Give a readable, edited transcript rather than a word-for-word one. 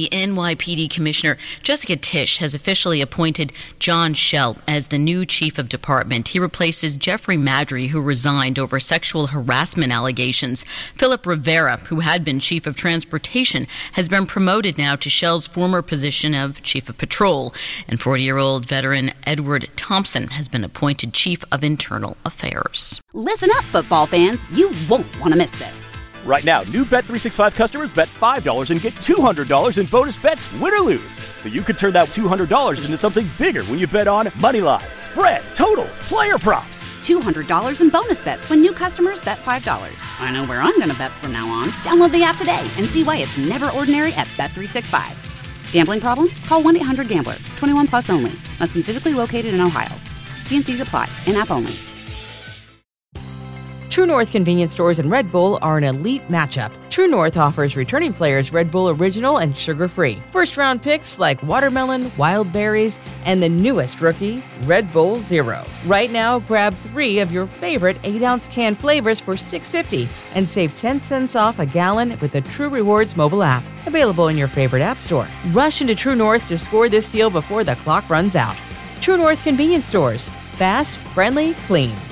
the NYPD Commissioner Jessica Tisch has officially appointed John Schell as the new chief of department. He replaces Jeffrey Madry, who resigned over sexual harassment allegations. Philip Rivera, who had been chief of transportation, has been promoted now to Schell's former position of chief of patrol. And 40-year-old veteran Edward Thompson has been appointed chief of internal affairs. Listen up, football fans. You won't want to miss this. Right now, new Bet365 customers bet $5 and get $200 in bonus bets, win or lose. So you could turn that $200 into something bigger when you bet on money line, spread, totals, player props. $200 in bonus bets when new customers bet $5. I know where I'm going to bet from now on. Download the app today and see why it's never ordinary at Bet365. Gambling problem? Call 1-800-GAMBLER. 21 plus only. Must be physically located in Ohio. T&Cs apply. In-app only. True North convenience stores and Red Bull are an elite matchup. True North offers returning players Red Bull Original and sugar-free. First-round picks like watermelon, wild berries, and the newest rookie, Red Bull Zero. Right now, grab 3 of your favorite 8-ounce can flavors for $6.50 and save 10 cents off a gallon with the True Rewards mobile app. Available in your favorite app store. Rush into True North to score this deal before the clock runs out. True North convenience stores. Fast, friendly, clean.